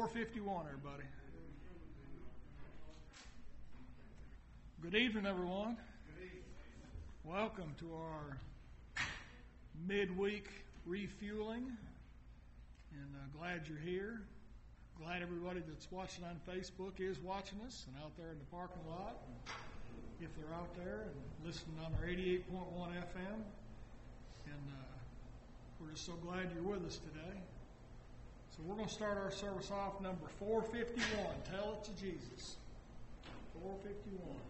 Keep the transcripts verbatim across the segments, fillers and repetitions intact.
four fifty-one, everybody. Good evening, everyone. Good evening. Welcome to our midweek refueling, and uh, glad you're here. Glad everybody that's watching on Facebook is watching us and out there in the parking lot. And if they're out there and listening on our eighty-eight point one F M, and uh, we're just so glad you're with us today. So we're going to start our service off number four fifty-one. Tell it to Jesus. four fifty-one.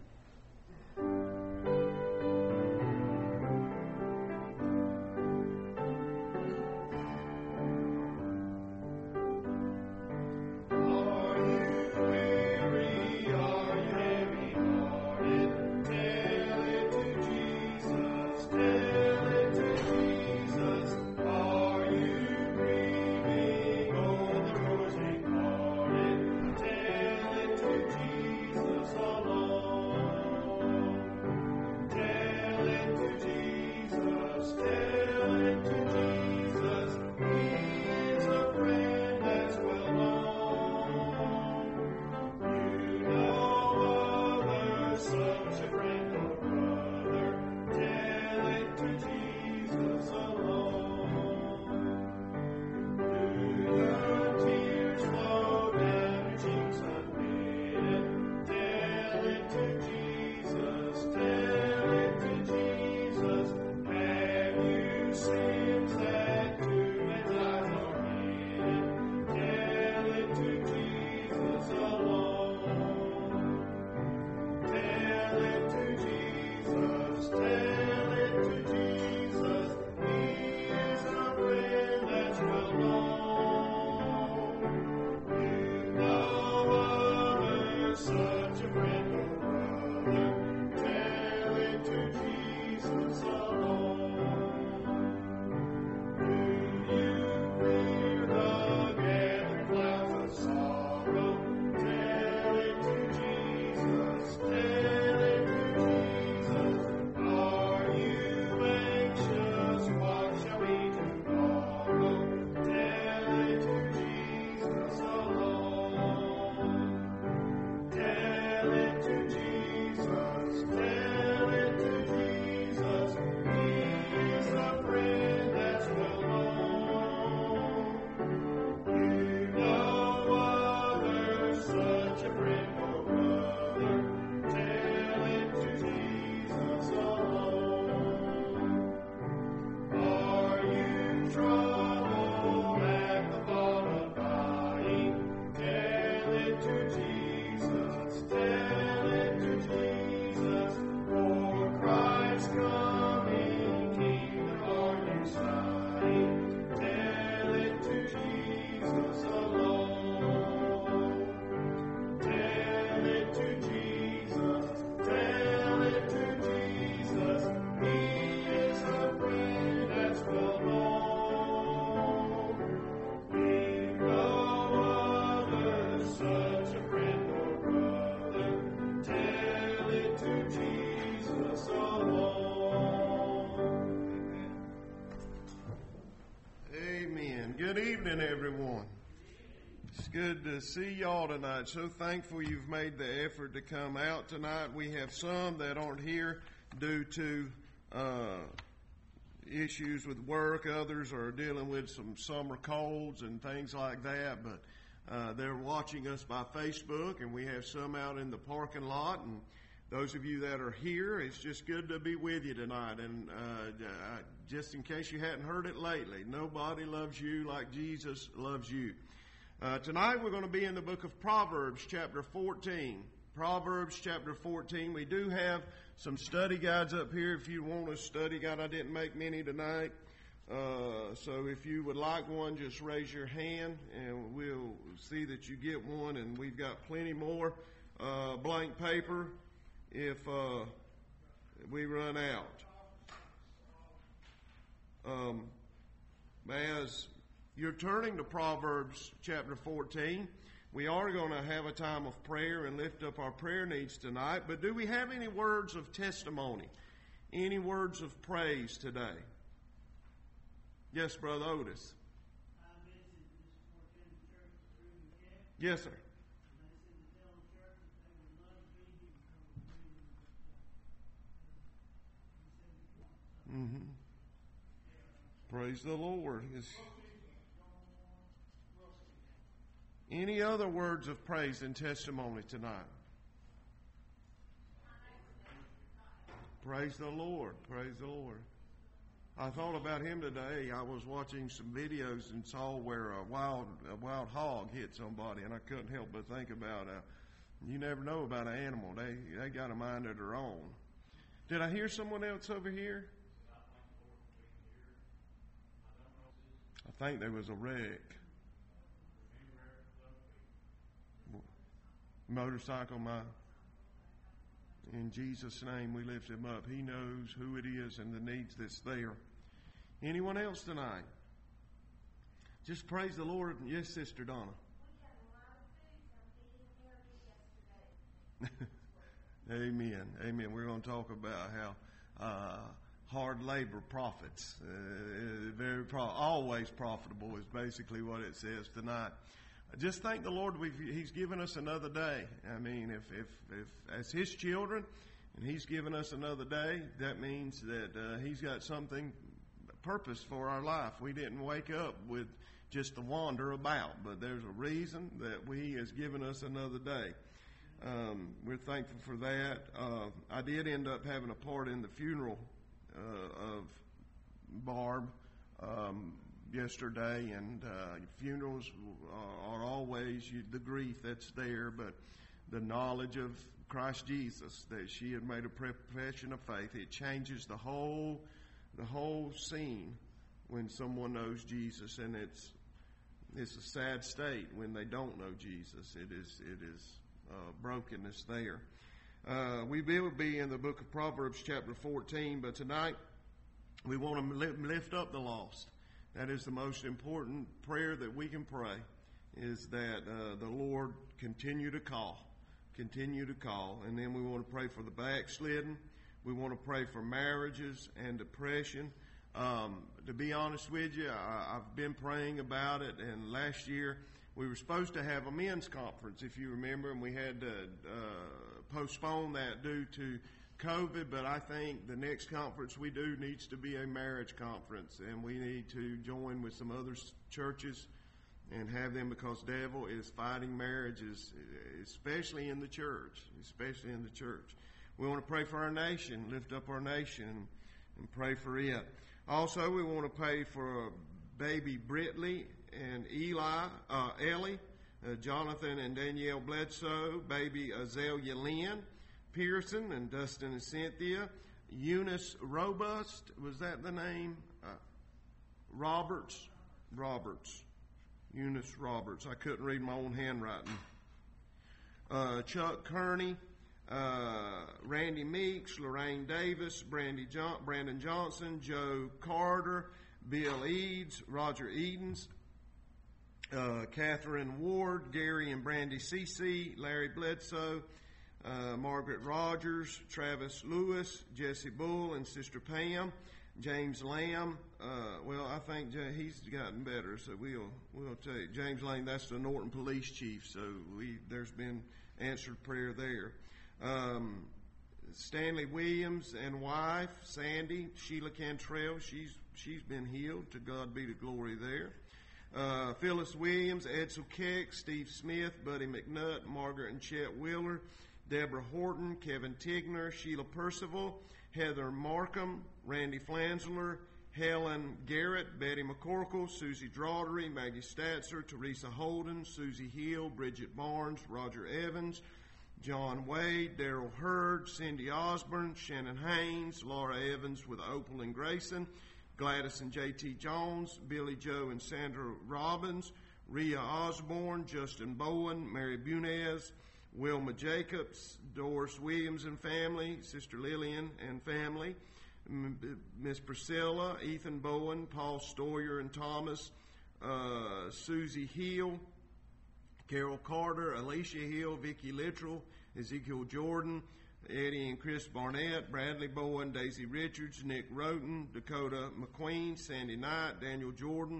Good to see y'all tonight. So thankful you've made the effort to come out tonight. We have some that aren't here due to uh, issues with work. Others are dealing with some summer colds and things like that. But uh, they're watching us by Facebook, and we have some out in the parking lot. And those of you that are here, it's just good to be with you tonight. And uh, just in case you hadn't heard it lately, nobody loves you like Jesus loves you. Uh, tonight we're going to be in the book of Proverbs, chapter fourteen. Proverbs, chapter fourteen. We do have some study guides up here. If you want a study guide, I didn't make many tonight. Uh, so if you would like one, just raise your hand and we'll see that you get one. And we've got plenty more uh, blank paper if uh, we run out. Um, as you're turning to Proverbs chapter fourteen, we are going to have a time of prayer and lift up our prayer needs tonight. But do we have any words of testimony? Any words of praise today? Yes, Brother Otis. I visited this fourteenth church through the camp. Yes, sir. Mm-hmm. Praise the Lord. Is any other words of praise and testimony tonight? Praise the Lord. Praise the Lord. I thought about him today. I was watching some videos and saw where a wild a wild hog hit somebody, and I couldn't help but think about uh, you never know about an animal. They they got a mind of their own. Did I hear someone else over here? I think there was a wreck. Motorcycle, my. In Jesus' name, we lift him up. He knows who it is and the needs that's there. Anyone else tonight? Just praise the Lord. Yes, Sister Donna. Amen. Amen. We're going to talk about how uh, hard labor profits. Uh, very pro- always profitable is basically what it says tonight. Just thank the Lord we've, He's given us another day. I mean, if, if, if as His children, and He's given us another day, that means that uh, He's got something, purpose for our life. We didn't wake up with just to wander about, but there's a reason that He has given us another day. Um, we're thankful for that. Uh, I did end up having a part in the funeral uh, of Barb. Um, yesterday, and uh, funerals are always you, the grief that's there, but the knowledge of Christ Jesus, that she had made a profession of faith, it changes the whole the whole scene when someone knows Jesus, and it's it's a sad state when they don't know Jesus. It is it is uh, brokenness there. Uh, we will be in the book of Proverbs chapter fourteen, but tonight we want to lift up the lost. That is the most important prayer that we can pray, is that uh, the Lord continue to call, continue to call. And then we want to pray for the backslidden. We want to pray for marriages and depression. Um, to be honest with you, I, I've been praying about it, and last year we were supposed to have a men's conference, if you remember, and we had to uh, postpone that due to COVID, but I think the next conference we do needs to be a marriage conference, and we need to join with some other churches and have them, because devil is fighting marriages, especially in the church, especially in the church. We want to pray for our nation, lift up our nation, and pray for it. Also, we want to pray for baby Britley and Eli, uh, Ellie, uh, Jonathan and Danielle Bledsoe, baby Azalea Lynn Pearson, and Dustin and Cynthia, Eunice Robust, was that the name? Uh, Roberts, Roberts, Eunice Roberts. I couldn't read my own handwriting. Uh, Chuck Kearney, uh, Randy Meeks, Lorraine Davis, Brandy John- Brandon Johnson, Joe Carter, Bill Eads, Roger Edens, uh, Catherine Ward, Gary and Brandy Cece, Larry Bledsoe, Uh, Margaret Rogers, Travis Lewis, Jesse Bull, and Sister Pam, James Lamb. Uh, well, I think J- he's gotten better, so we'll we'll take James Lamb. That's the Norton Police Chief, so we there's been answered prayer there. Um, Stanley Williams and wife Sandy, Sheila Cantrell. She's she's been healed. To God be the glory there. Uh, Phyllis Williams, Edsel Keck, Steve Smith, Buddy McNutt, Margaret and Chet Wheeler, Deborah Horton, Kevin Tigner, Sheila Percival, Heather Markham, Randy Flansler, Helen Garrett, Betty McCorkle, Susie Draughtery, Maggie Statzer, Teresa Holden, Susie Hill, Bridget Barnes, Roger Evans, John Wade, Darrell Hurd, Cindy Osborne, Shannon Haynes, Laura Evans with Opal and Grayson, Gladys and J T Jones, Billy Joe and Sandra Robbins, Rhea Osborne, Justin Bowen, Mary Bunez, Wilma Jacobs, Doris Williams and family, Sister Lillian and family, Miss Priscilla, Ethan Bowen, Paul Stoyer and Thomas, uh, Susie Hill, Carol Carter, Alicia Hill, Vicki Littrell, Ezekiel Jordan, Eddie and Chris Barnett, Bradley Bowen, Daisy Richards, Nick Roten, Dakota McQueen, Sandy Knight, Daniel Jordan,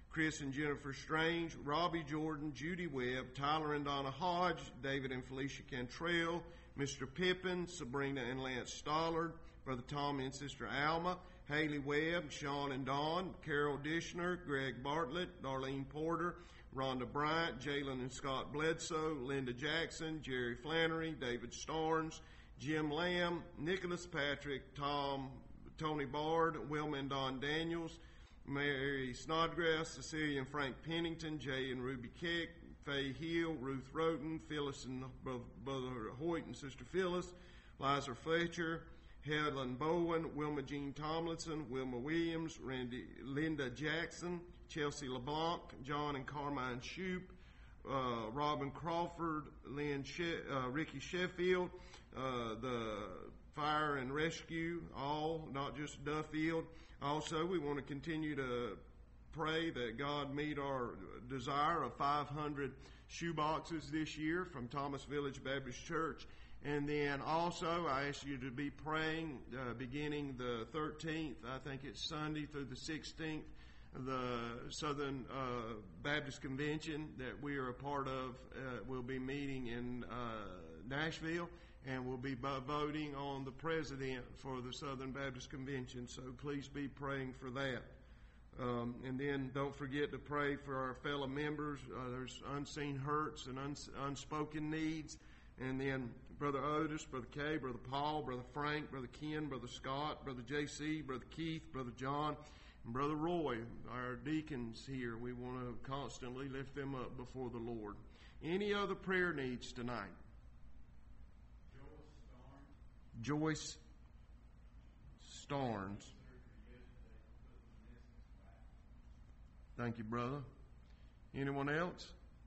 Chris and Jennifer Strange, Robbie Jordan, Judy Webb, Tyler and Donna Hodge, David and Felicia Cantrell, Mister Pippin, Sabrina and Lance Stollard, Brother Tommy and Sister Alma, Haley Webb, Sean and Dawn, Carol Dishner, Greg Bartlett, Darlene Porter, Rhonda Bryant, Jalen and Scott Bledsoe, Linda Jackson, Jerry Flannery, David Starnes, Jim Lamb, Nicholas Patrick, Tom, Tony Bard, Wilma and Don Daniels, Mary Snodgrass, Cecilia and Frank Pennington, Jay and Ruby Keck, Faye Hill, Ruth Roten, Phyllis and Brother Hoyt and Sister Phyllis, Liza Fletcher, Helen Bowen, Wilma Jean Tomlinson, Wilma Williams, Randy, Linda Jackson, Chelsea LeBlanc, John and Carmine Shoup, uh, Robin Crawford, Lynn she- uh, Ricky Sheffield, uh, the Fire and Rescue, all, not just Duffield. Also, we want to continue to pray that God meet our desire of five hundred shoe boxes this year from Thomas Village Baptist Church. And then also, I ask you to be praying uh, beginning the thirteenth, I think it's Sunday, through the sixteenth, the Southern uh, Baptist Convention that we are a part of uh, will be meeting in uh, Nashville, and we'll be voting on the president for the Southern Baptist Convention. So please be praying for that. Um, and then don't forget to pray for our fellow members. Uh, there's unseen hurts and uns- unspoken needs. And then Brother Otis, Brother Kay, Brother Paul, Brother Frank, Brother Ken, Brother Scott, Brother J C, Brother Keith, Brother John, and Brother Roy, our deacons here. We want to constantly lift them up before the Lord. Any other prayer needs tonight? Joyce Starnes. Thank you, brother. Anyone else?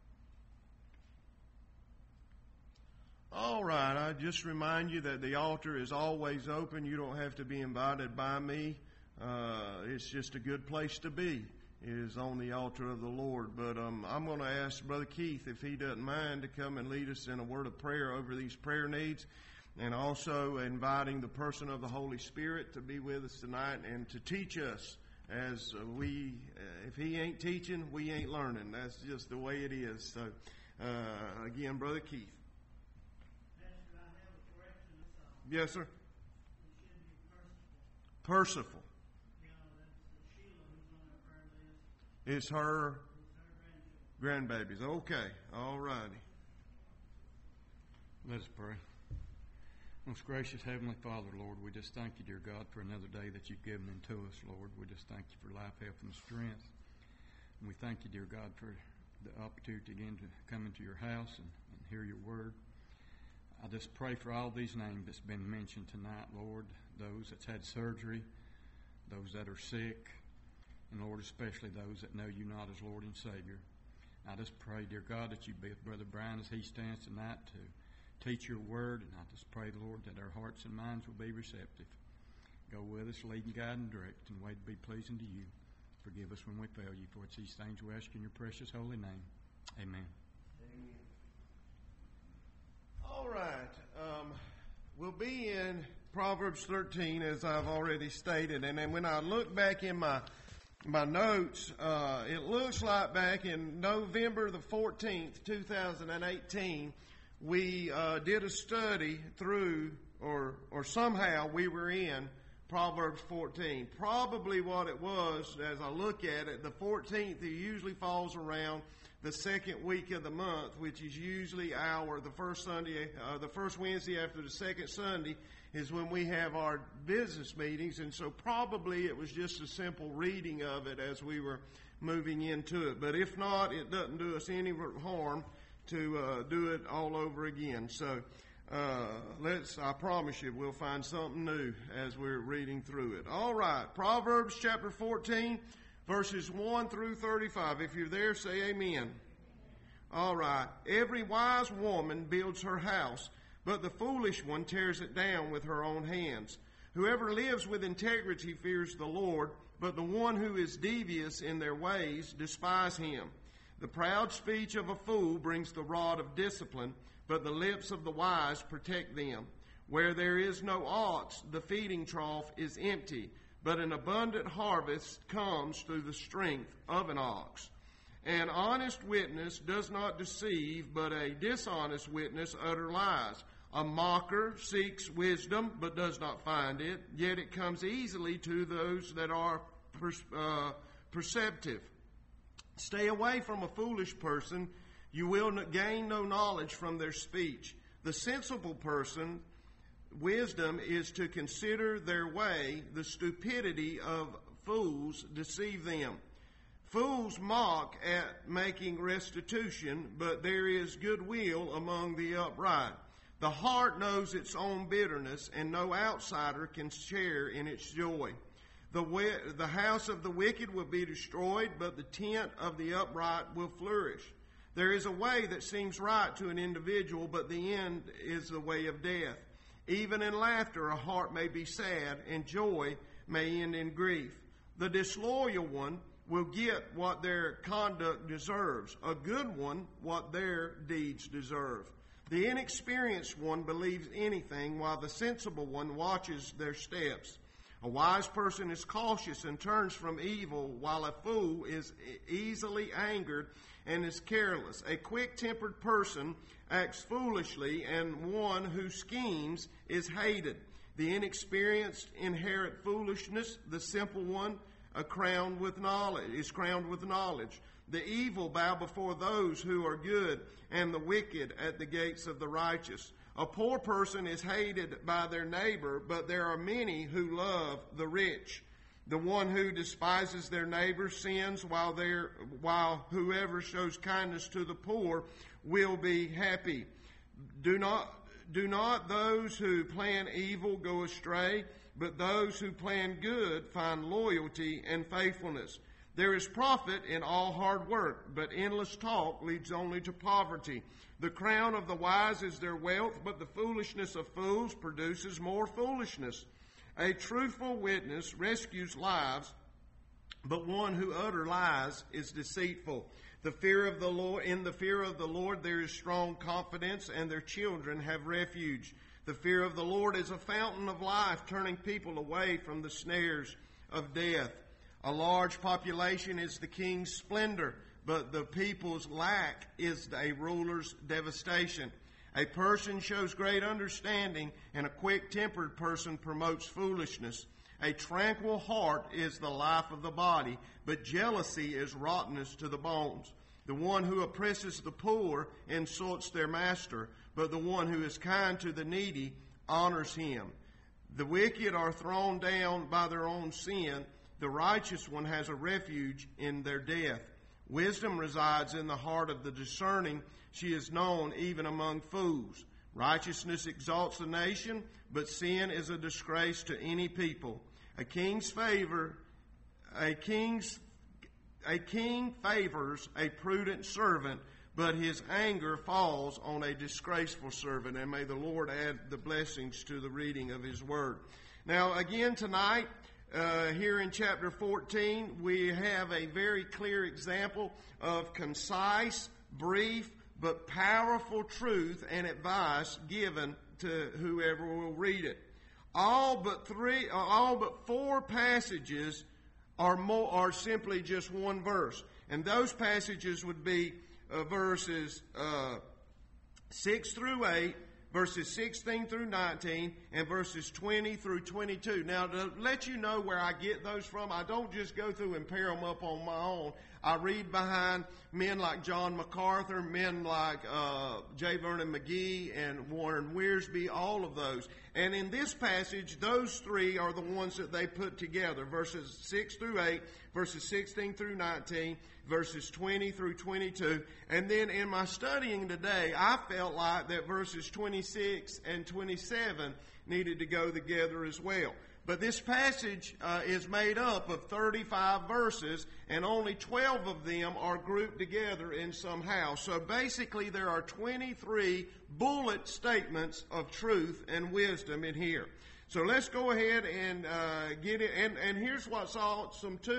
All right. I just remind you that the altar is always open. You don't have to be invited by me. Uh, it's just a good place to be. It is on the altar of the Lord. But um, I'm going to ask Brother Keith if he doesn't mind to come and lead us in a word of prayer over these prayer needs, and also inviting the person of the Holy Spirit to be with us tonight and to teach us. As we, uh, if he ain't teaching, we ain't learning. That's just the way it is. So, uh, again, Brother Keith. Pastor, I have a correction. It's, uh, Yes, sir. It should be Percival. Percival. You know, that's Sheila who's on our prayer list. It's her It's her grandchildren. grandbabies. Okay. All righty. Let us pray. Most gracious Heavenly Father, Lord, we just thank you, dear God, for another day that you've given unto us, Lord. We just thank you for life, health, and strength. And we thank you, dear God, for the opportunity again to come into your house and, and hear your word. I just pray for all these names that's been mentioned tonight, Lord, those that's had surgery, those that are sick, and, Lord, especially those that know you not as Lord and Savior. I just pray, dear God, that you be with Brother Brian as he stands tonight to teach your word, and I just pray, Lord, that our hearts and minds will be receptive. Go with us, lead and guide and direct, and way to be pleasing to you. Forgive us when we fail you, for it's these things we ask in your precious holy name. Amen. Amen. All right. Um, we'll be in Proverbs thirteen, as I've already stated, and then when I look back in my my notes, uh, it looks like back in November the fourteenth, two thousand eighteen, we uh, did a study through, or or somehow we were in Proverbs fourteen. Probably what it was, as I look at it, the fourteenth, it usually falls around the second week of the month, which is usually our, the first Sunday, uh, the first Wednesday after the second Sunday is when we have our business meetings. And so probably it was just a simple reading of it as we were moving into it. But if not, it doesn't do us any harm to uh, do it all over again. So uh, let's, I promise you, we'll find something new as we're reading through it. All right, Proverbs chapter fourteen, verses one through thirty-five. If you're there, say amen. All right. Every wise woman builds her house, but the foolish one tears it down with her own hands. Whoever lives with integrity fears the Lord, but the one who is devious in their ways despise him. The proud speech of a fool brings the rod of discipline, but the lips of the wise protect them. Where there is no ox, the feeding trough is empty, but an abundant harvest comes through the strength of an ox. An honest witness does not deceive, but a dishonest witness utter lies. A mocker seeks wisdom, but does not find it, yet it comes easily to those that are per, uh, perceptive. Stay away from a foolish person. You will gain no knowledge from their speech. The sensible person, wisdom is to consider their way. The stupidity of fools deceive them. Fools mock at making restitution, but there is goodwill among the upright. The heart knows its own bitterness, and no outsider can share in its joy. The, we- the house of the wicked will be destroyed, but the tent of the upright will flourish. There is a way that seems right to an individual, but the end is the way of death. Even in laughter, a heart may be sad, and joy may end in grief. The disloyal one will get what their conduct deserves, a good one what their deeds deserve. The inexperienced one believes anything, while the sensible one watches their steps. A wise person is cautious and turns from evil, while a fool is easily angered and is careless. A quick-tempered person acts foolishly, and one who schemes is hated. The inexperienced inherit foolishness. The simple one a crowned with knowledge is crowned with knowledge. The evil bow before those who are good, and the wicked at the gates of the righteous. A poor person is hated by their neighbor, but there are many who love the rich. The one who despises their neighbor sins, while there, while whoever shows kindness to the poor will be happy. Do not, do not those who plan evil go astray, but those who plan good find loyalty and faithfulness. There is profit in all hard work, but endless talk leads only to poverty. The crown of the wise is their wealth, but the foolishness of fools produces more foolishness. A truthful witness rescues lives, but one who utters lies is deceitful. The fear of the Lord, in the fear of the Lord there is strong confidence, and their children have refuge. The fear of the Lord is a fountain of life, turning people away from the snares of death. A large population is the king's splendor, but the people's lack is a ruler's devastation. A person shows great understanding, and a quick-tempered person promotes foolishness. A tranquil heart is the life of the body, but jealousy is rottenness to the bones. The one who oppresses the poor insults their master, but the one who is kind to the needy honors him. The wicked are thrown down by their own sin. The righteous one has a refuge in their death. Wisdom resides in the heart of the discerning. She is known even among fools. Righteousness exalts a nation, but sin is a disgrace to any people. A king's favor, a king's, a king favors a prudent servant, but his anger falls on a disgraceful servant. And may the Lord add the blessings to the reading of his word. Now, again tonight, Uh, here in chapter fourteen, we have a very clear example of concise, brief, but powerful truth and advice given to whoever will read it. All but three, uh, all but four passages are more, are simply just one verse, and those passages would be uh, verses uh, six through eight. Verses sixteen through nineteen, and verses twenty through twenty-two. Now, to let you know where I get those from, I don't just go through and pair them up on my own. I read behind men like John MacArthur, men like uh, J. Vernon McGee and Warren Wiersbe, all of those. And in this passage, those three are the ones that they put together, verses six through eight, verses sixteen through nineteen, verses twenty through twenty-two. And then in my studying today, I felt like that verses twenty-six and twenty-seven needed to go together as well. But this passage uh, is made up of thirty-five verses, and only twelve of them are grouped together in somehow. So basically there are twenty-three bullet statements of truth and wisdom in here. So let's go ahead and uh, get it. And, and here's what's awesome too.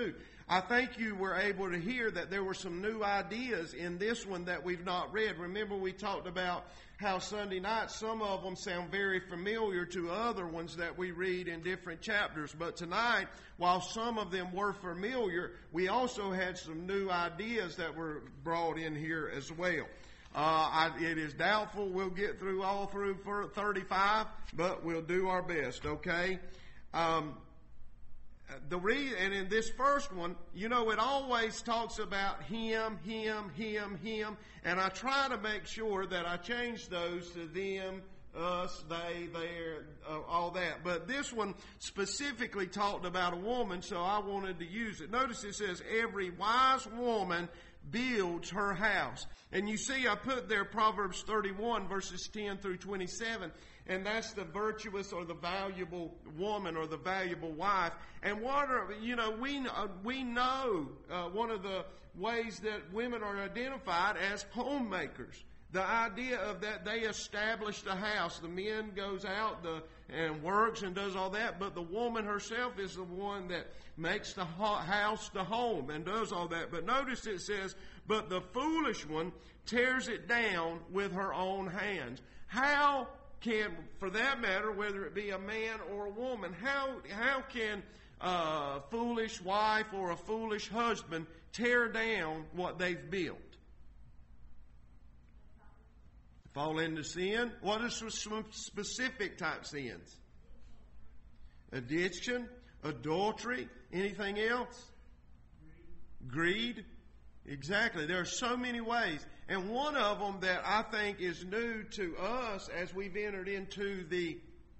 I think you were able to hear that there were some new ideas in this one that we've not read. Remember, we talked about how Sunday night, some of them sound very familiar to other ones that we read in different chapters. But tonight, while some of them were familiar, we also had some new ideas that were brought in here as well. Uh, I, it is doubtful we'll get through all through thirty-five, but we'll do our best, okay? Um, the re- and in this first one, you know, it always talks about him, him, him, him, and I try to make sure that I change those to them, us, they, their, uh, all that. But this one specifically talked about a woman, so I wanted to use it. Notice it says, every wise woman builds her house. And you see, I put there Proverbs thirty-one, verses ten through twenty-seven. And that's the virtuous or the valuable woman or the valuable wife. And what are, you know, we, uh, we know uh, one of the ways that women are identified as homemakers. The idea of that they established a house. The man goes out the, and works and does all that, but the woman herself is the one that makes the house the home and does all that. But notice it says, but the foolish one tears it down with her own hands. How can, for that matter, whether it be a man or a woman, how how can a foolish wife or a foolish husband tear down what they've built? Fall into sin. What are some specific type sins? Addiction, adultery, anything else? Greed. Greed. Exactly. There are so many ways. And one of them that I think is new to us as we've entered into the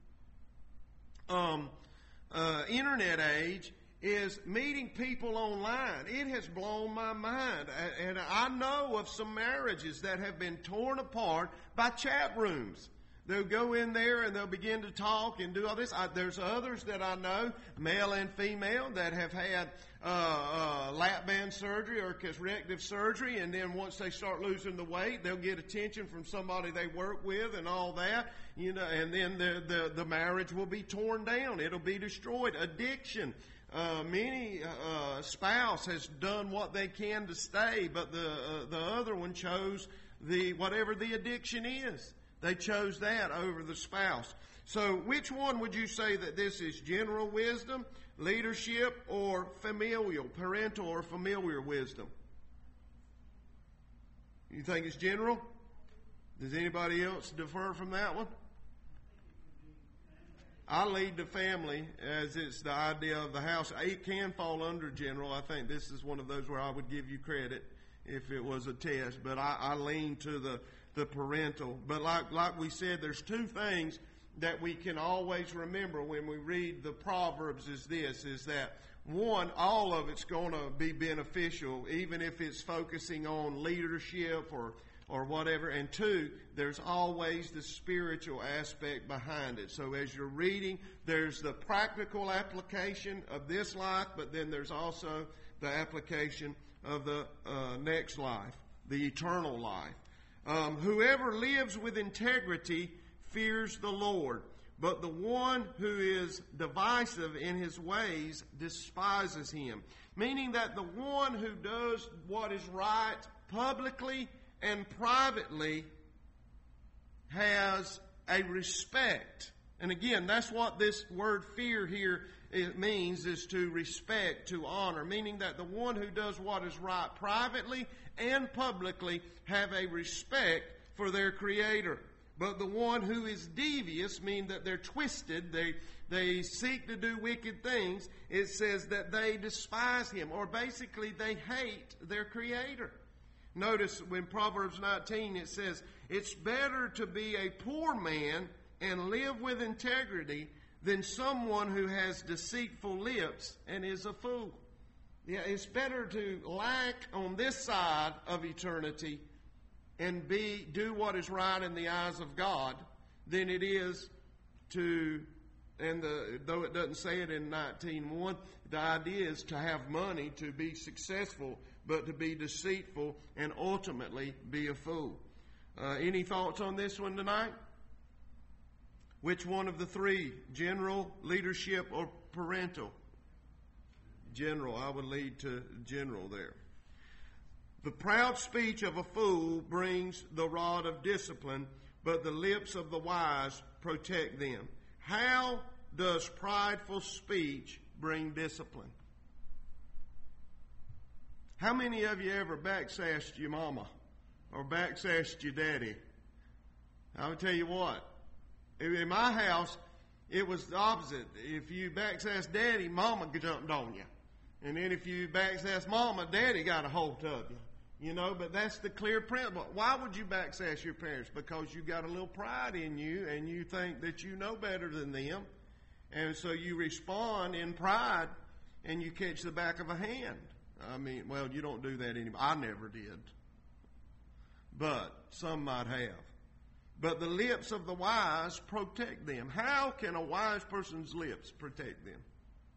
um, uh, internet age is meeting people online. It has blown my mind. And I know of some marriages that have been torn apart by chat rooms. They'll go in there and they'll begin to talk and do all this. I, there's others that I know, male and female, that have had uh, uh, lap band surgery or corrective surgery, and then once they start losing the weight, they'll get attention from somebody they work with and all that, you know, and then the the, the marriage will be torn down. It'll be destroyed. Addiction. Uh, many uh, spouse has done what they can to stay, but the uh, the other one chose the whatever the addiction is. They chose that over the spouse. So which one would you say that this is? General wisdom, leadership, or familial, parental or familiar wisdom? You think it's general? Does anybody else defer from that one? I lead the family as it's the idea of the house. It can fall under general. I think this is one of those where I would give you credit if it was a test. But I, I lean to the the parental. But like like we said, there's two things that we can always remember when we read the Proverbs is this, is that one, all of it's going to be beneficial, even if it's focusing on leadership or or whatever. And two, there's always the spiritual aspect behind it. So as you're reading, there's the practical application of this life, but then there's also the application of the uh, next life, the eternal life. Um, whoever lives with integrity fears the Lord, but the one who is divisive in his ways despises him. Meaning that the one who does what is right publicly and privately has a respect. And again, that's what this word fear here it means, is to respect, to honor. Meaning that the one who does what is right privately and publicly have a respect for their Creator. But the one who is devious, meaning that they're twisted, they they seek to do wicked things, it says that they despise Him, or basically they hate their Creator. Notice in Proverbs nineteen it says, it's better to be a poor man and live with integrity than someone who has deceitful lips and is a fool. Yeah, it's better to lack on this side of eternity and be do what is right in the eyes of God than it is to, and the, though it doesn't say it in nineteen one, the idea is to have money to be successful, but to be deceitful and ultimately be a fool. Uh, any thoughts on this one tonight? Which one of the three, general, leadership, or parental? general. I would lead to general there. The proud speech of a fool brings the rod of discipline, but the lips of the wise protect them. How does prideful speech bring discipline? How many of you ever backsassed your mama or backsassed your daddy? I will tell you what, in my house, it was the opposite. If you backsassed daddy, mama jumped on you. And then if you backsassed mama, daddy got a hold of you. You know, but that's the clear principle. Why would you backsass your parents? Because you got a little pride in you and you think that you know better than them. And so you respond in pride and you catch the back of a hand. I mean, well, you don't do that anymore. I never did. But some might have. But the lips of the wise protect them. How can a wise person's lips protect them?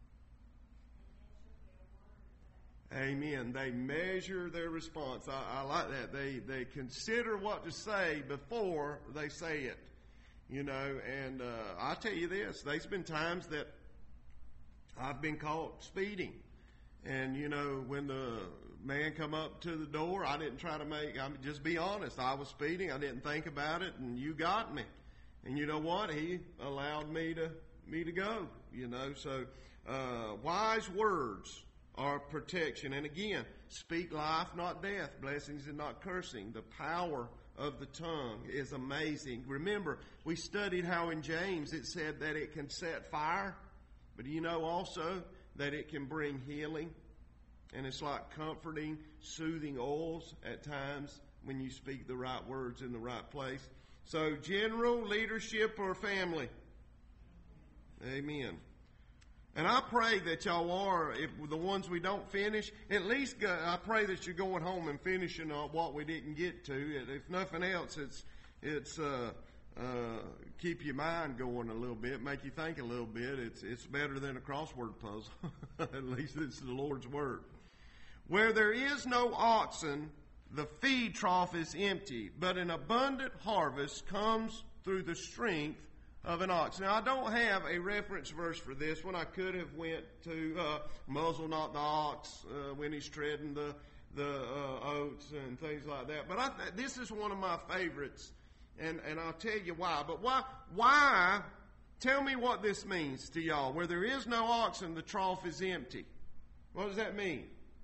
Amen. They measure their response. I, I like that. They they consider what to say before they say it. You know, and uh, I'll tell you this. There's been times that I've been caught speeding. And, you know, when the man come up to the door, I didn't try to make, I mean, just be honest. I was speeding. I didn't think about it, and you got me. And you know what? He allowed me to me to go, you know. So uh, wise words are protection. And again, speak life, not death, blessings and not cursing. The power of the tongue is amazing. Remember, we studied how in James it said that it can set fire, but you know also that it can bring healing. And it's like comforting, soothing oils at times when you speak the right words in the right place. So general, leadership, or family? Amen. And I pray that y'all are, if the ones we don't finish, at least go, I pray that you're going home and finishing uh, what we didn't get to. If nothing else, it's it's uh, uh, keep your mind going a little bit, make you think a little bit. It's it's better than a crossword puzzle. At least it's the Lord's word. Where there is no oxen, the feed trough is empty, but an abundant harvest comes through the strength of an ox. Now, I don't have a reference verse for this one. I could have went to uh, muzzle not the ox uh, when he's treading the the uh, oats and things like that. But I th- this is one of my favorites, and, and I'll tell you why. But why? Why? Tell me what this means to y'all. Where there is no oxen, the trough is empty. What does that mean?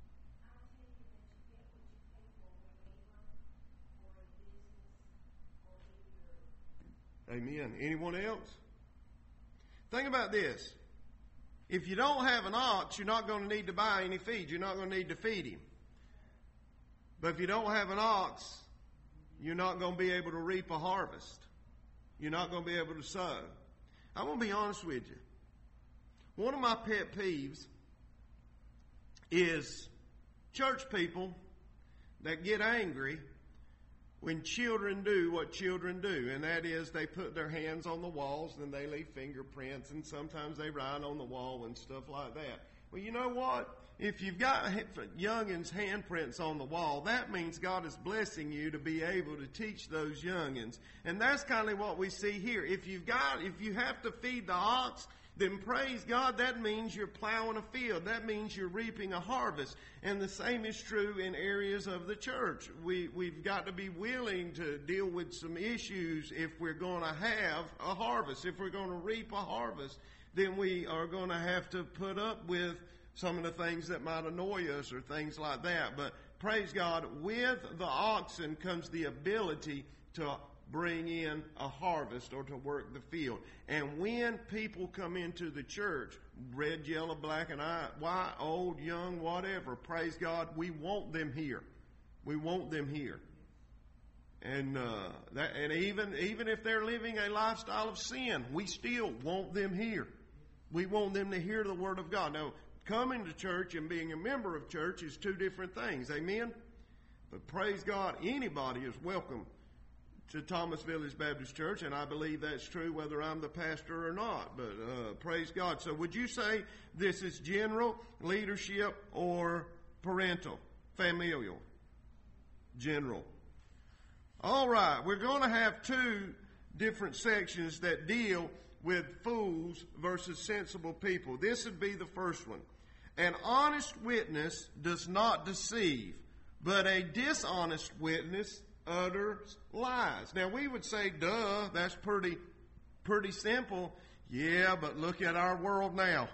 Amen. Anyone else? Think about this. If you don't have an ox, you're not going to need to buy any feed. You're not going to need to feed him. But if you don't have an ox, you're not going to be able to reap a harvest. You're not going to be able to sow. I'm going to be honest with you. One of my pet peeves is church people that get angry when children do what children do, and that is they put their hands on the walls and they leave fingerprints, and sometimes they write on the wall and stuff like that. Well, you know what? If you've got youngins' handprints on the wall, that means God is blessing you to be able to teach those youngins. And that's kind of what we see here. If you've got, if you have to feed the ox, then praise God, that means you're plowing a field. That means you're reaping a harvest. And the same is true in areas of the church. We, we've got to be willing to deal with some issues if we're going to have a harvest. If we're going to reap a harvest, then we are going to have to put up with some of the things that might annoy us or things like that. But praise God, with the oxen comes the ability to bring in a harvest or to work the field. And when people come into the church, red, yellow, black, and white, old, young, whatever, praise God, we want them here. We want them here. And uh, that, and even even if they're living a lifestyle of sin, we still want them here. We want them to hear the Word of God. Now, coming to church and being a member of church is two different things. Amen? But praise God, anybody is welcome to Thomas Village Baptist Church, and I believe that's true whether I'm the pastor or not. But uh, praise God. So would you say this is general, leadership, or parental, familial? General. All right, we're going to have two different sections that deal with fools versus sensible people. This would be the first one. An honest witness does not deceive, but a dishonest witness utters lies. Now we would say, duh, that's pretty, pretty simple. Yeah, but look at our world now.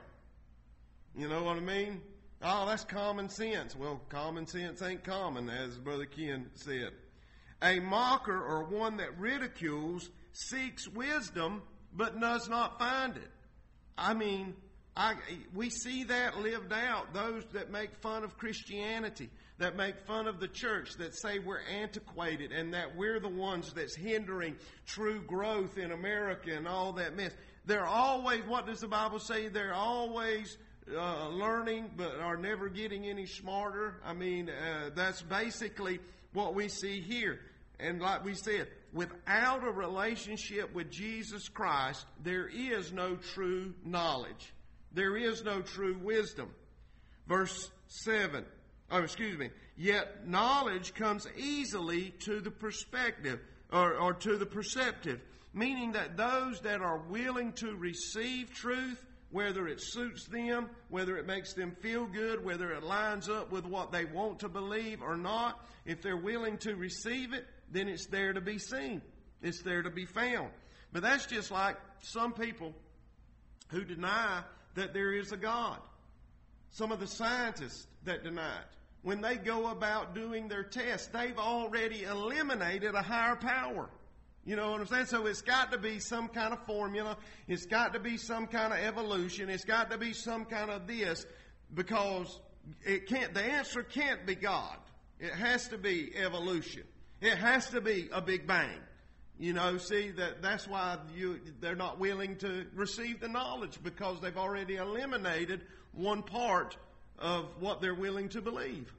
You know what I mean? Oh, that's common sense. Well, common sense ain't common, as Brother Ken said. A mocker, or one that ridicules, seeks wisdom, but does not find it. I mean, I, we see that lived out. Those that make fun of Christianity, that make fun of the church, that say we're antiquated and that we're the ones that's hindering true growth in America and all that mess. They're always, what does the Bible say? They're always uh, learning but are never getting any smarter. I mean, uh, that's basically what we see here. And like we said, without a relationship with Jesus Christ, there is no true knowledge. There is no true wisdom. Verse seven, oh, excuse me. Yet knowledge comes easily to the perspective, or, or to the perceptive, meaning that those that are willing to receive truth, whether it suits them, whether it makes them feel good, whether it lines up with what they want to believe or not, if they're willing to receive it, then it's there to be seen. It's there to be found. But that's just like some people who deny that there is a God. Some of the scientists that deny it. When they go about doing their tests, they've already eliminated a higher power. You know what I'm saying? So it's got to be some kind of formula. It's got to be some kind of evolution. It's got to be some kind of this, because it can't, the answer can't be God. It has to be evolution. It has to be a big bang. You know, see, that that's why you they're not willing to receive the knowledge, because they've already eliminated one part of what they're willing to believe.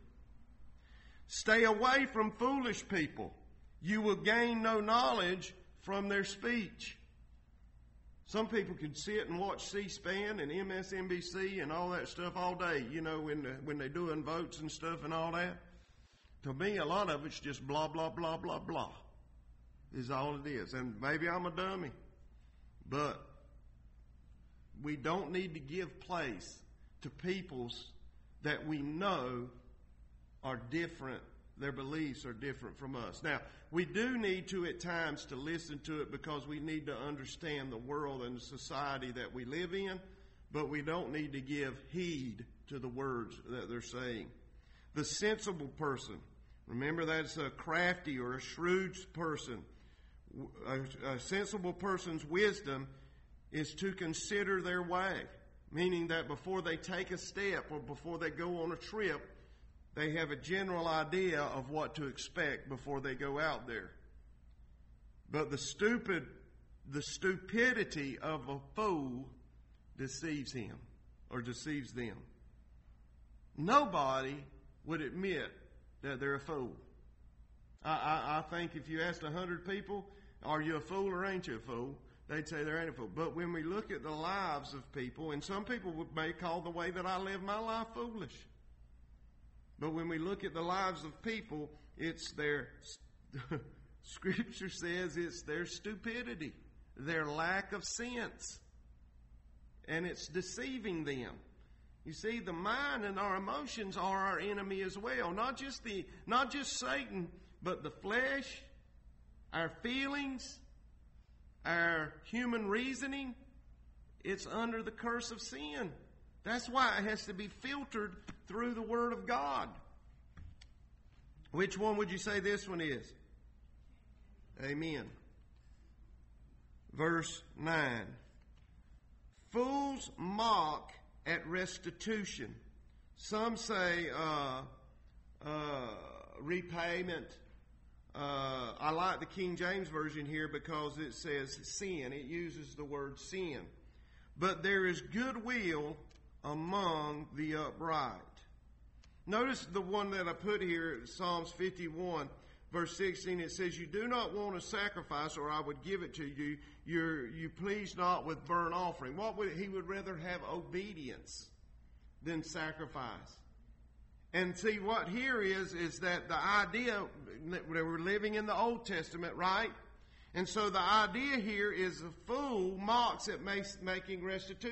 Stay away from foolish people. You will gain no knowledge from their speech. Some people can sit and watch C-SPAN and M S N B C and all that stuff all day, you know, when, the, when they're doing votes and stuff and all that. To me, a lot of it's just blah, blah, blah, blah, blah, is all it is. And maybe I'm a dummy, but we don't need to give place to peoples that we know are different. Their beliefs are different from us. Now, we do need to at times to listen to it, because we need to understand the world and the society that we live in, but we don't need to give heed to the words that they're saying. The sensible person, remember that's a crafty or a shrewd person. A, a sensible person's wisdom is to consider their way, meaning that before they take a step or before they go on a trip, they have a general idea of what to expect before they go out there. But the stupid, the stupidity of a fool deceives him or deceives them. Nobody would admit that they're a fool. I, I, I think if you asked a hundred people, are you a fool or ain't you a fool? They'd say they ain't a fool. But when we look at the lives of people, and some people may call the way that I live my life foolish. But when we look at the lives of people, it's their, Scripture says it's their stupidity, their lack of sense. And it's deceiving them. You see, the mind and our emotions are our enemy as well. Not just the, not just Satan, but the flesh, our feelings, our human reasoning. It's under the curse of sin. That's why it has to be filtered through the Word of God. Which one would you say this one is? Amen. Verse nine. Fools mock at restitution. Some say uh, uh, repayment. Uh, I like the King James Version here because it says sin. It uses the word sin. But there is goodwill among the upright. Notice the one that I put here, Psalms fifty-one, verse sixteen. It says, you do not want a sacrifice, or I would give it to you. You're, you please not with burnt offering. What would he would rather have obedience than sacrifice. And see, what here is, is that the idea that we're living in the Old Testament, right? And so the idea here is a fool mocks at making restitution.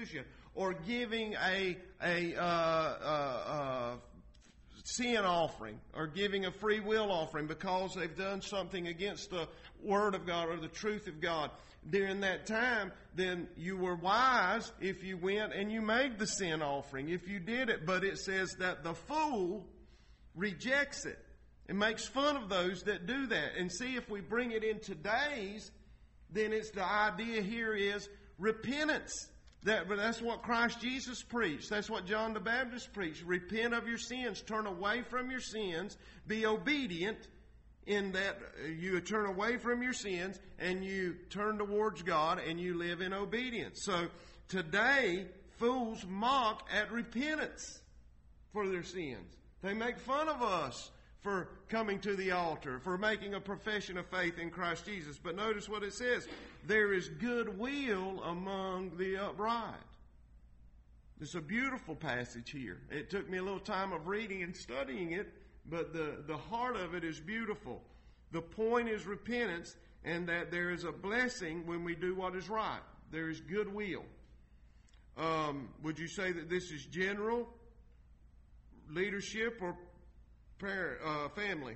or giving a, a, uh, uh, uh, sin offering or giving a free will offering because they've done something against the Word of God or the truth of God during that time, then you were wise if you went and you made the sin offering, if you did it. But it says that the fool rejects it and makes fun of those that do that. And see, if we bring it in today's, then it's the idea here is repentance. That, but that's what Christ Jesus preached. That's what John the Baptist preached. Repent of your sins. Turn away from your sins. Be obedient in that you turn away from your sins and you turn towards God and you live in obedience. So today, fools mock at repentance for their sins. They make fun of us for coming to the altar, for making a profession of faith in Christ Jesus. But notice what it says. There is goodwill among the upright. It's a beautiful passage here. It took me a little time of reading and studying it, but the, the heart of it is beautiful. The point is repentance, and that there is a blessing when we do what is right. There is goodwill. Um, would you say that this is general leadership or parent, uh, family?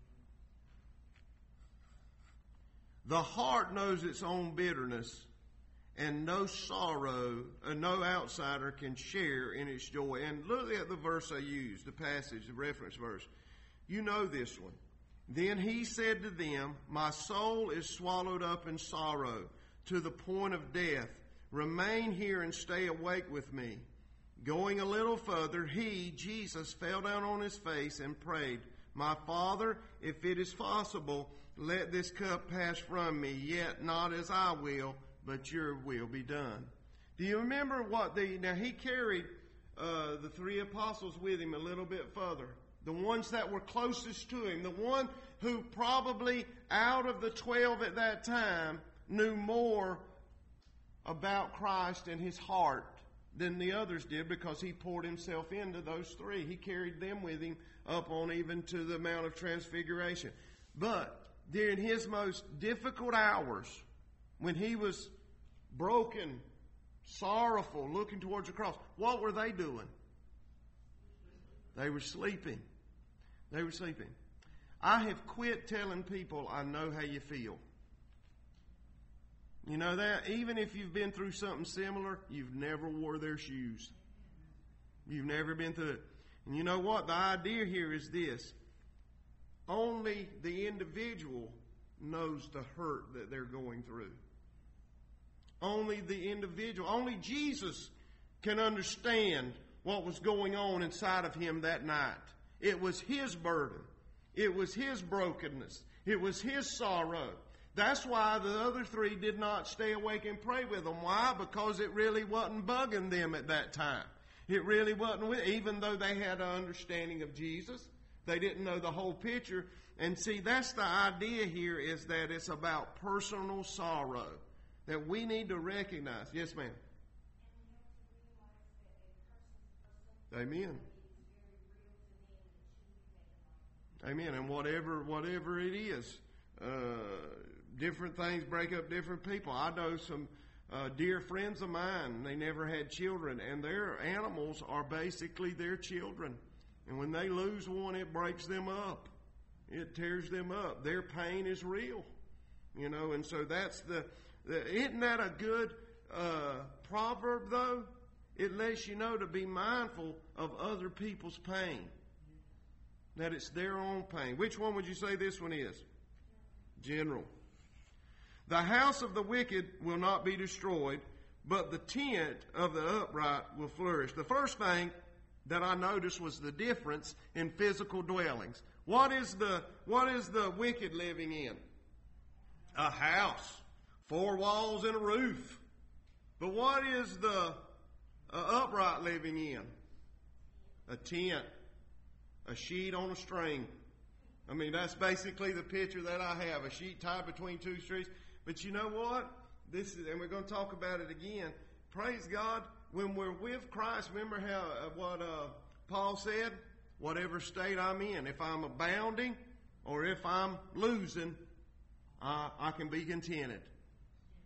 The heart knows its own bitterness, and no sorrow, uh, no outsider can share in its joy. And look at the verse I used, the passage, the reference verse. You know this one. Then he said to them, my soul is swallowed up in sorrow to the point of death. Remain here and stay awake with me. Going a little further, he, Jesus, fell down on his face and prayed, my Father, if it is possible, let this cup pass from me, yet not as I will, but your will be done. Do you remember what the, now he carried uh, the three apostles with him a little bit further. The ones that were closest to him, the one who probably out of the twelve at that time knew more about Christ and his heart than the others did, because he poured himself into those three. He carried them with him up on even to the Mount of Transfiguration. But during his most difficult hours, when he was broken, sorrowful, looking towards the cross, what were they doing? They were sleeping. They were sleeping. I have quit telling people I know how you feel. You know that? Even if you've been through something similar, you've never wore their shoes. You've never been through it. And you know what? The idea here is this. Only the individual knows the hurt that they're going through. Only the individual, only Jesus can understand what was going on inside of him that night. It was his burden. It was his brokenness. It was his sorrow. That's why the other three did not stay awake and pray with them. Why? Because it really wasn't bugging them at that time. It really wasn't, even though they had an understanding of Jesus. They didn't know the whole picture. And see, that's the idea here, is that it's about personal sorrow that we need to recognize. Yes, ma'am. Amen. Amen. And whatever, whatever it is, uh, different things break up different people. I know some uh, dear friends of mine, they never had children, and their animals are basically their children. And when they lose one, it breaks them up. It tears them up. Their pain is real. You know, and so that's the, the isn't that a good uh, proverb, though? It lets you know to be mindful of other people's pain. That it's their own pain. Which one would you say this one is? General. The house of the wicked will not be destroyed, but the tent of the upright will flourish. The first thing that I noticed was the difference in physical dwellings. What is the, what is the wicked living in? A house. Four walls and a roof. But what is the uh, upright living in? A tent. A sheet on a string. I mean, that's basically the picture that I have. A sheet tied between two trees. But you know what? This is, and we're going to talk about it again. Praise God. When we're with Christ, remember how uh, what uh, Paul said? Whatever state I'm in, if I'm abounding or if I'm losing, uh, I can be contented.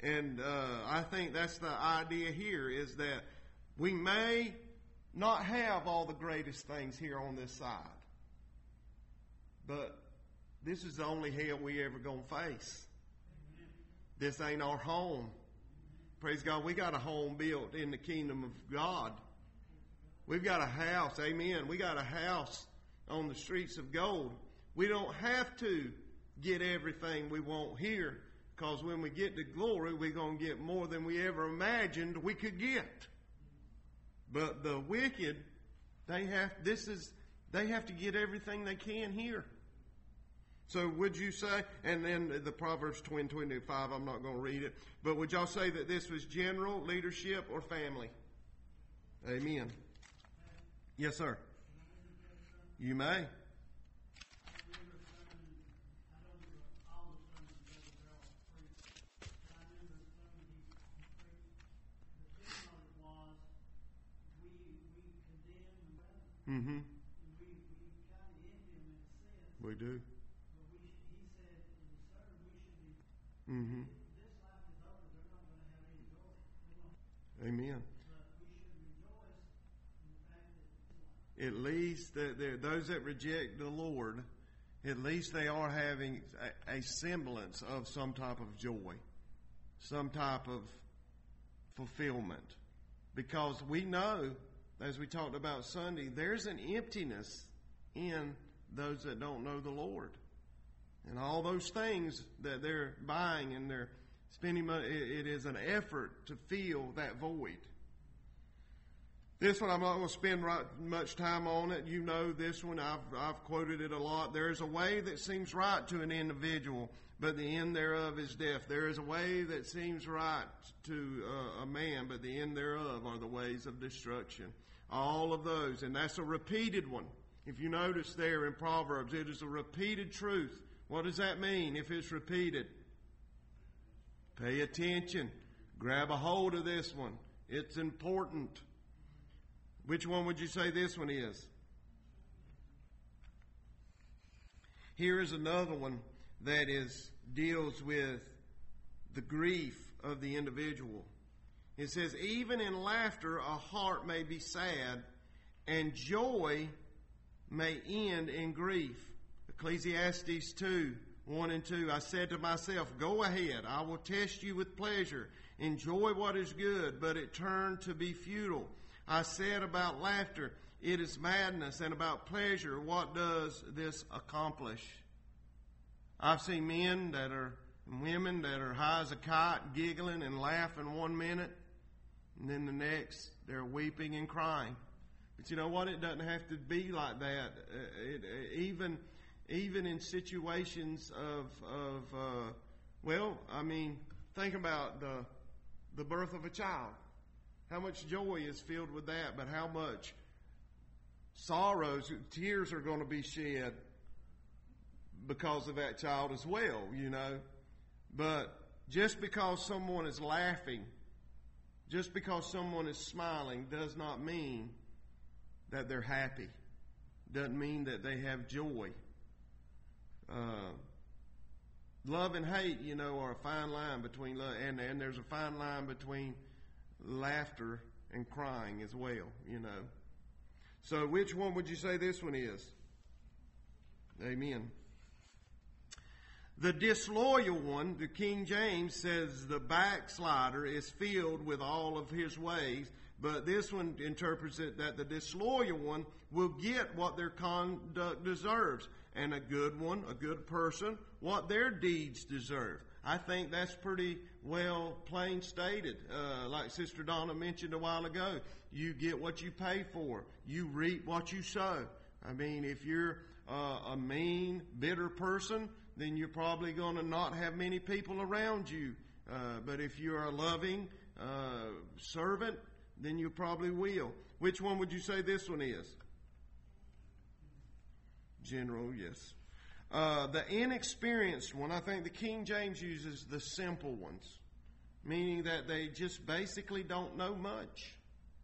And uh, I think that's the idea here, is that we may not have all the greatest things here on this side, but this is the only hell we ever going to face. This ain't our home. Praise God, we got a home built in the kingdom of God. We've got a house, amen. We got a house on the streets of gold. We don't have to get everything we want here, because when we get to glory, we're going to get more than we ever imagined we could get. But the wicked, they have this is they have to get everything they can here. So would you say, and then the Proverbs twenty, twenty-five, I'm not going to read it, but would y'all say that this was general, leadership, or family? Amen. Yes, sir. You may. Mm-hmm. We, we kind of envy him in a sense. We do. But we, he said, in the sermon, we should be, Mm-hmm. this life is over, they're not going to have any joy. They're gonna, Amen. but we should rejoice in the fact that it's life. At least that there- those that reject the Lord, at least they are having a, a semblance of some type of joy, some type of fulfillment. Because we know, as we talked about Sunday, there's an emptiness in those that don't know the Lord. And all those things that they're buying and they're spending money, it, it is an effort to fill that void. This one, I'm not going to spend right, much time on it. You know this one. I've, I've quoted it a lot. There is a way that seems right to an individual, but the end thereof is death. There is a way that seems right to uh, a man, but the end thereof are the ways of destruction. All of those. And that's a repeated one. If you notice there in Proverbs, it is a repeated truth. What does that mean if it's repeated? Pay attention. Grab a hold of this one. It's important. Which one would you say this one is? Here is another one that is deals with the grief of the individual. It says, even in laughter a heart may be sad, and joy may end in grief. Ecclesiastes two, one and two. I said to myself, go ahead, I will test you with pleasure. Enjoy what is good, but it turned to be futile. I said about laughter, it is madness, and about pleasure, what does this accomplish? I've seen men that are, and women that are high as a kite, giggling and laughing one minute, and then the next, they're weeping and crying. But you know what? It doesn't have to be like that. Uh, it, uh, even, even in situations of, of uh, well, I mean, think about the, the birth of a child. How much joy is filled with that, but how much sorrows, tears are going to be shed because of that child as well, you know. But just because someone is laughing, just because someone is smiling, does not mean that they're happy. Doesn't mean that they have joy. Uh, love and hate, you know, are a fine line between love, and, and there's a fine line between laughter and crying as well, you know. So which one would you say this one is? Amen. The disloyal one, the King James says the backslider is filled with all of his ways, but this one interprets it that the disloyal one will get what their conduct deserves, and a good one, a good person, what their deeds deserve. I think that's pretty well plain stated. Uh, like Sister Donna mentioned a while ago, you get what you pay for. You reap what you sow. I mean, if you're uh, a mean, bitter person, then you're probably going to not have many people around you. Uh, but if you're a loving uh, servant, then you probably will. Which one would you say this one is? General, yes. Uh, the inexperienced one, I think the King James uses the simple ones, meaning that they just basically don't know much.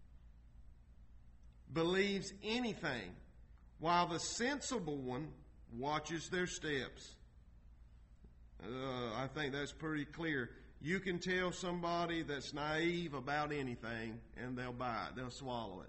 Believes anything, while the sensible one watches their steps. Uh, I think that's pretty clear. you can tell somebody that's naive about anything and they'll buy it. They'll swallow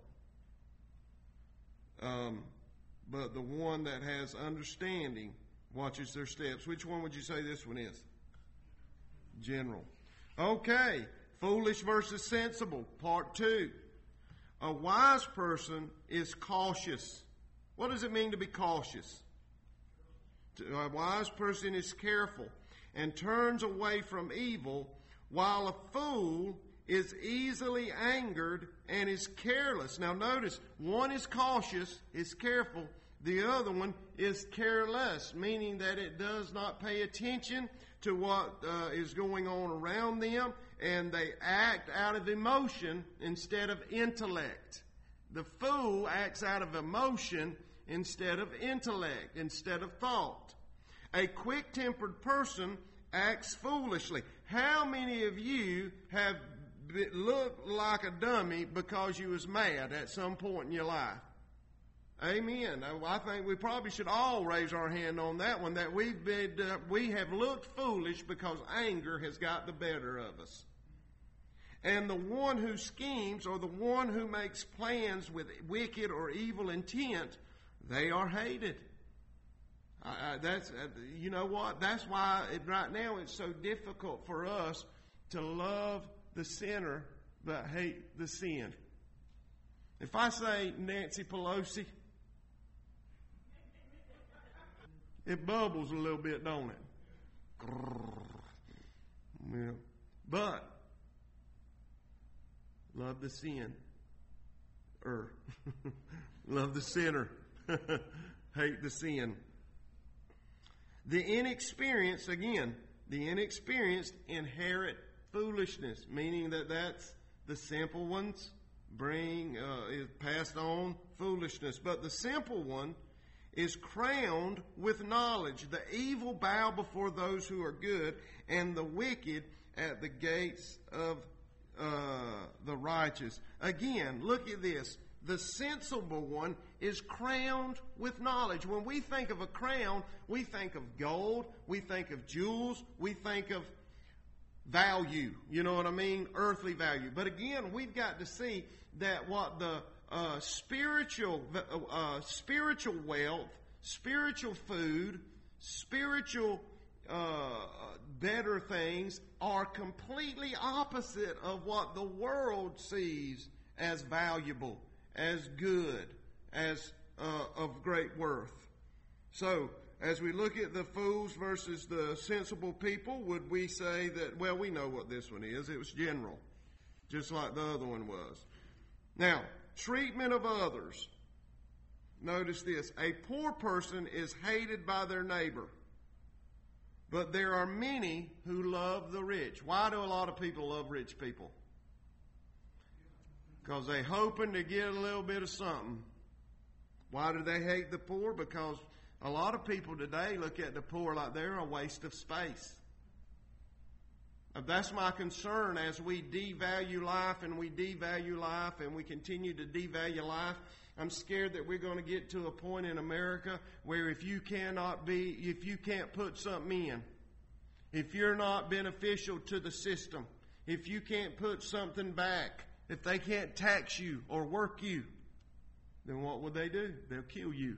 it. Um, but the one that has understanding watches their steps. Which one would you say this one is? General. Okay. Foolish versus sensible. Part two. A wise person is cautious. What does it mean to be cautious? A wise person is careful and turns away from evil, while a fool is easily angered and is careless. Now notice, one is cautious, is careful. The other one is careless, meaning that it does not pay attention to what uh, is going on around them, and they act out of emotion instead of intellect. The fool acts out of emotion instead of intellect, instead of thought. A quick-tempered person acts foolishly. How many of you have looked like a dummy because you was mad at some point in your life? Amen. I think we probably should all raise our hand on that one, that we've been, uh, we have looked foolish because anger has got the better of us. And the one who schemes, or the one who makes plans with wicked or evil intent, they are hated. I, I, that's uh, you know what? That's why it, right now it's so difficult for us to love the sinner but hate the sin. If I say Nancy Pelosi, it bubbles a little bit, don't it? Yeah. But love the sin, or love the sinner, hate the sin. The inexperienced, again, the inexperienced inherit foolishness, meaning that that's the simple ones bring uh, is passed on foolishness. But the simple one is crowned with knowledge. The evil bow before those who are good, and the wicked at the gates of uh, the righteous. Again, look at this. The sensible one is crowned with knowledge. When we think of a crown, we think of gold, we think of jewels, we think of value. You know what I mean? Earthly value. But again, we've got to see that what the uh, spiritual, uh, spiritual wealth, spiritual food, spiritual uh, better things are completely opposite of what the world sees as valuable, as good, as uh, of great worth. So, as we look at the fools versus the sensible people, would we say that, well, we know what this one is. It was general, just like the other one was. Now, treatment of others. Notice this. A poor person is hated by their neighbor, but there are many who love the rich. Why do a lot of people love rich people? Because they're hoping to get a little bit of something. Why do they hate the poor? Because a lot of people today look at the poor like they're a waste of space. That's my concern as we devalue life and we devalue life and we continue to devalue life. I'm scared that we're going to get to a point in America where if you cannot be, if you can't put something in, if you're not beneficial to the system, if you can't put something back, if they can't tax you or work you, then what would they do? They'll kill you.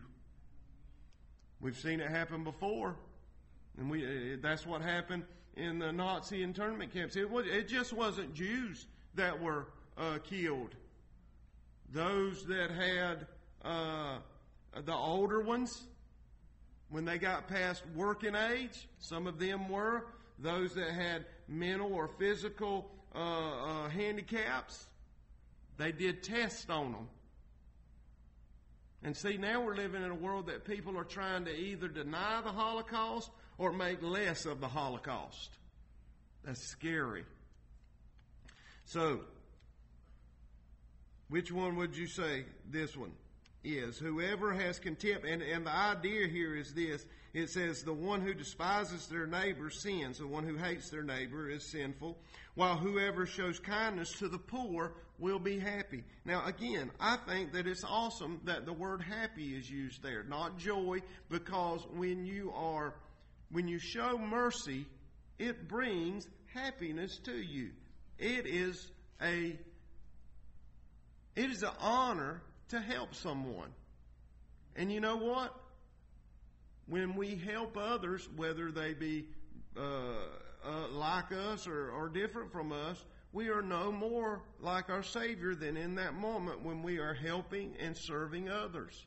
We've seen it happen before, and we that's what happened in the Nazi internment camps. It was it just wasn't Jews that were uh, killed. Those that had uh, the older ones, when they got past working age, some of them were. Those that had mental or physical uh, uh, handicaps, they did tests on them. And see, now we're living in a world that people are trying to either deny the Holocaust or make less of the Holocaust. That's scary. So, which one would you say this one is? Whoever has contempt, and, and the idea here is this. It says the one who despises their neighbor sins. The one who hates their neighbor is sinful. While whoever shows kindness to the poor will be happy. Now again, I think that it's awesome that the word happy is used there, not joy, because when you are, when you show mercy, it brings happiness to you. It is a it is an honor to help someone. And you know what? When we help others, whether they be uh, uh, like us or, or different from us, we are no more like our Savior than in that moment when we are helping and serving others.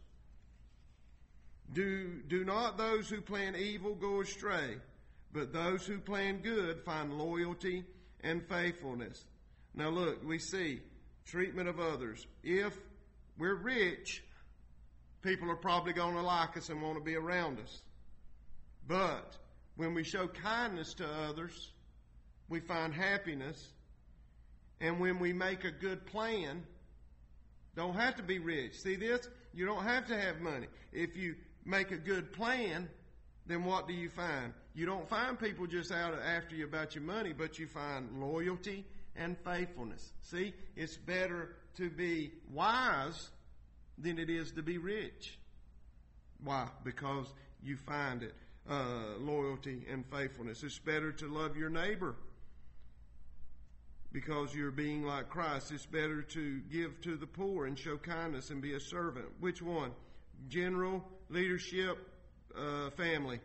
Do, do not those who plan evil go astray, but those who plan good find loyalty and faithfulness. Now look, we see treatment of others. If we're rich, people are probably going to like us and want to be around us. But when we show kindness to others, we find happiness. And when we make a good plan, don't have to be rich. See this? You don't have to have money. If you make a good plan, then what do you find? You don't find people just out after you about your money, but you find loyalty and faithfulness. See, it's better to be wise than it is to be rich. Why? Because you find it, uh, loyalty and faithfulness. It's better to love your neighbor because you're being like Christ. It's better to give to the poor and show kindness and be a servant. Which one? General, leadership, uh, family.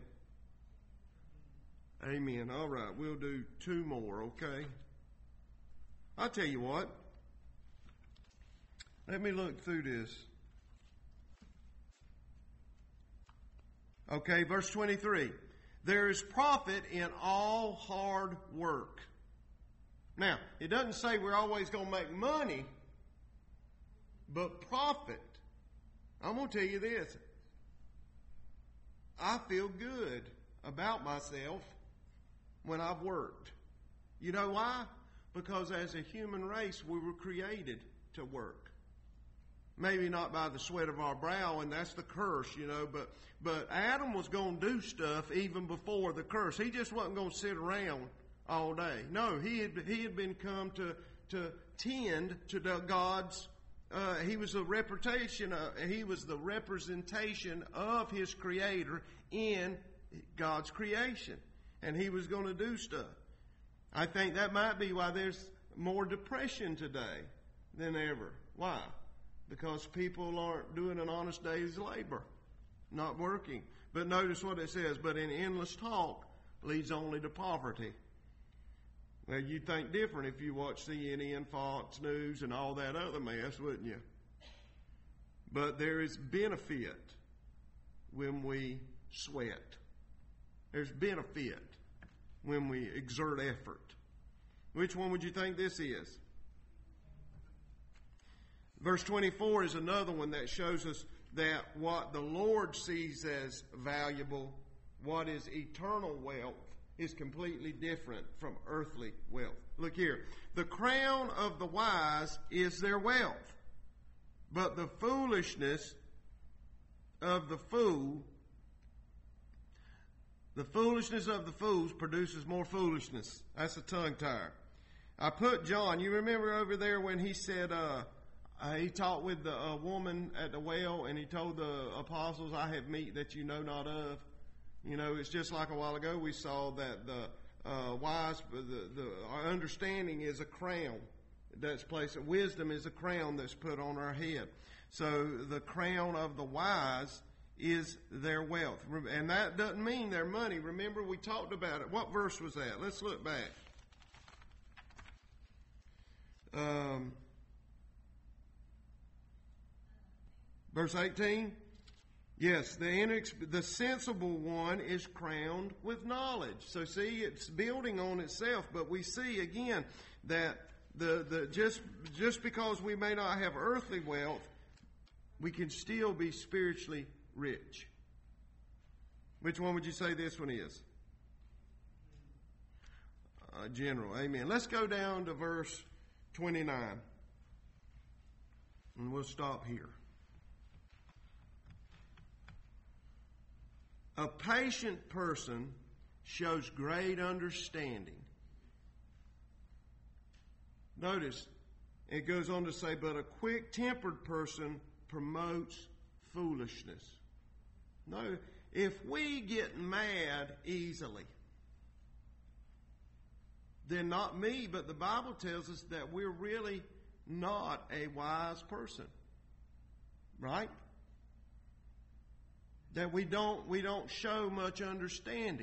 Amen. All right, we'll do two more, okay? I'll tell you what. Let me look through this. Okay, verse twenty-three. There is profit in all hard work. Now, it doesn't say we're always going to make money, but profit. I'm going to tell you this. I feel good about myself when I've worked. You know why? Because as a human race, we were created to work. Maybe not by the sweat of our brow, and that's the curse, you know, but but Adam was going to do stuff even before the curse. He just wasn't going to sit around all day. No, he had he had been come to to tend to the God's. Uh, he was a reputation. Uh, he was the representation of his Creator in God's creation, and he was going to do stuff. I think that might be why there's more depression today than ever. Why? Because people aren't doing an honest day's labor, not working. But notice what it says, but in endless talk leads only to poverty. Well, you'd think different if you watch C N N, Fox News, and all that other mess, wouldn't you? But there is benefit when we sweat. There's benefit when we exert effort. Which one would you think this is? Verse twenty-four is another one that shows us that what the Lord sees as valuable, what is eternal wealth, is completely different from earthly wealth. Look here. The crown of the wise is their wealth, but the foolishness of the fool, the foolishness of the fools produces more foolishness. That's a tongue tire. I put John, you remember over there when he said, uh, Uh, he talked with the uh, woman at the well, and he told the apostles, I have meat that you know not of. You know, it's just like a while ago we saw that the uh, wise, the, the our understanding is a crown that's placed. Wisdom is a crown that's put on our head. So the crown of the wise is their wealth. And that doesn't mean their money. Remember, we talked about it. What verse was that? Let's look back. Um... Verse eighteen, yes, the inex- the sensible one is crowned with knowledge. So see, it's building on itself, but we see again that the, the just just because we may not have earthly wealth, we can still be spiritually rich. Which one would you say this one is? Uh, general, amen. Let's go down to verse twenty-nine, and we'll stop here. A patient person shows great understanding. Notice, it goes on to say, but a quick-tempered person promotes foolishness. No, if we get mad easily, then not me, but the Bible tells us that we're really not a wise person. Right? That we don't we don't show much understanding.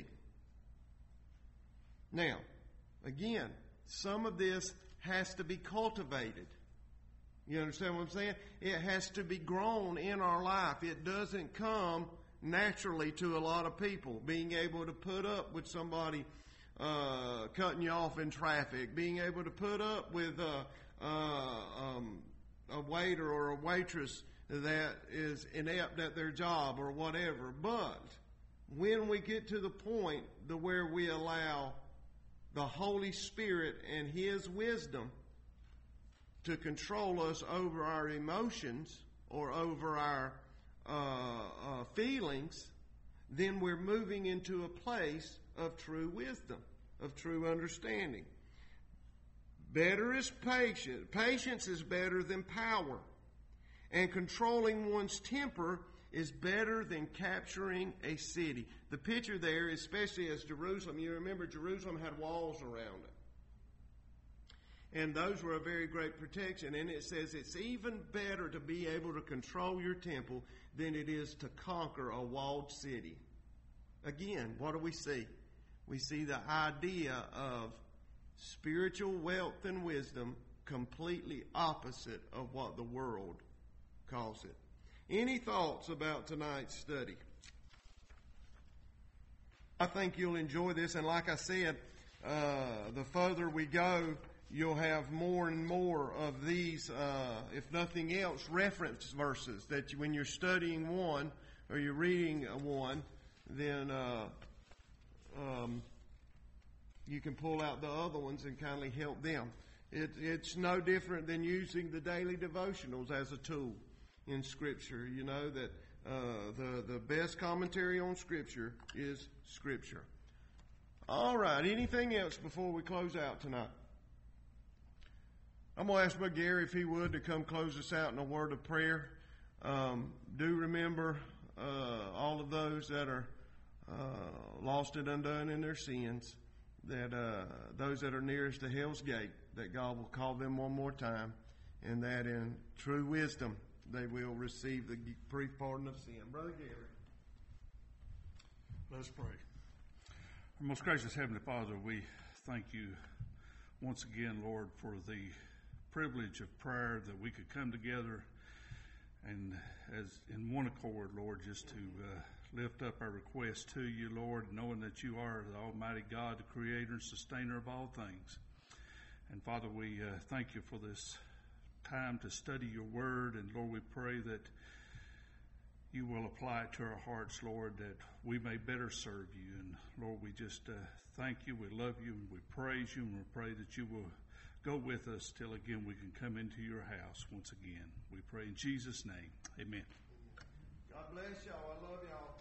Now, again, some of this has to be cultivated. You understand what I'm saying? It has to be grown in our life. It doesn't come naturally to a lot of people. Being able to put up with somebody uh, cutting you off in traffic, being able to put up with uh, uh, um, a waiter or a waitress that is inept at their job or whatever. But when we get to the point to where we allow the Holy Spirit and His wisdom to control us over our emotions or over our uh, uh, feelings, then we're moving into a place of true wisdom, of true understanding. Better is patience. Patience is better than power. And controlling one's temper is better than capturing a city. The picture there, especially as Jerusalem, you remember Jerusalem had walls around it. And those were a very great protection. And it says it's even better to be able to control your temple than it is to conquer a walled city. Again, what do we see? We see the idea of spiritual wealth and wisdom completely opposite of what the world calls it. Any thoughts about tonight's study? I think you'll enjoy this, and like I said, uh, the further we go, you'll have more and more of these, uh, if nothing else, reference verses that you, when you're studying one or you're reading one, then uh, um, you can pull out the other ones and kind of help them. It, it's no different than using the daily devotionals as a tool in Scripture. You know that uh, the, the best commentary on Scripture is Scripture. All right, anything else before we close out tonight? I'm going to ask Brother Gary if he would to come close us out in a word of prayer. Um, do remember uh, all of those that are uh, lost and undone in their sins, that uh, those that are nearest to hell's gate, that God will call them one more time, and that in true wisdom they will receive the brief pardon of sin. Brother Gary. Let's pray. Our most gracious Heavenly Father, we thank you once again, Lord, for the privilege of prayer that we could come together and as in one accord, Lord, just to uh, lift up our requests to you, Lord, knowing that you are the Almighty God, the creator and sustainer of all things. And Father, we uh, thank you for this time to study your word, and Lord, we pray that you will apply it to our hearts, Lord, that we may better serve you. And Lord, we just uh, thank you, we love you, and we praise you, and we pray that you will go with us till again we can come into your house once again. We pray in Jesus' name. Amen. God bless y'all. I love y'all.